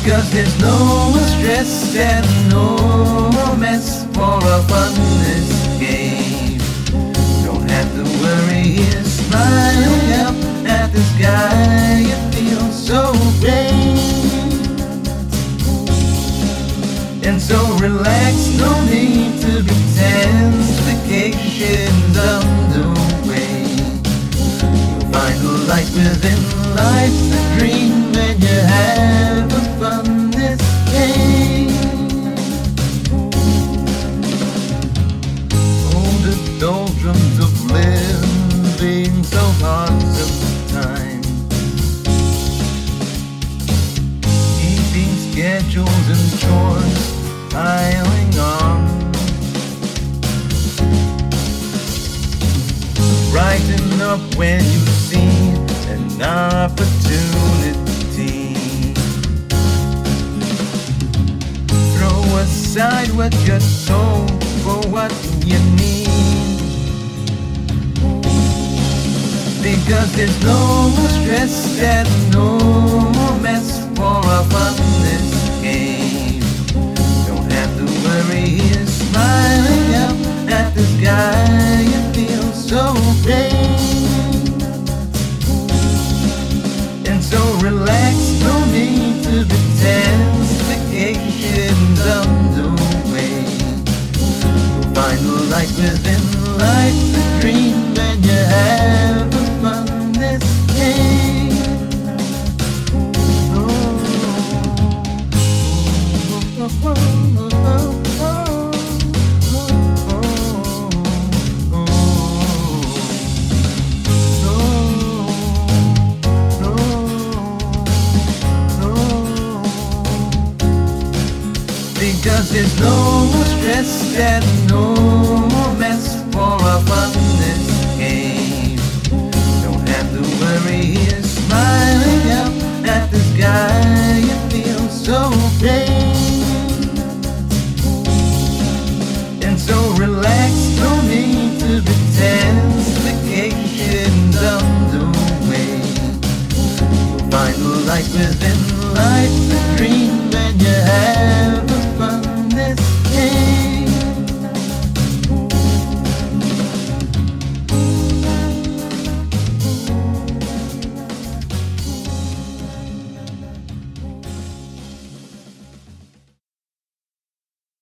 Because there's no more stress and no more mess for a funless game. Don't have to worry, you're smiling up at the sky. You feel so great and so relaxed, no need to be tense. Vacation's underway. You'll find the light within life's a dream when you have a fun this game. Oh, the doldrums of living so hard sometimes, keeping schedules and chores piling on. Brighten up when you see an opportunity. Throw aside what you're told for what you need. Because there's no more stress and no more mess for a funless game. Don't have to worry, you're smiling up at the sky. You feel so great and so relaxed, no need to be tense. Vacation's underway. You'll find the light within life's a dream when you have a fun this game. Because there's no more stress and no more mess for a funless game. Don't have to worry, you're smiling up at the sky. You feel so great and so relaxed, no need to be tense. Vacation's underway. You'll find the light within life.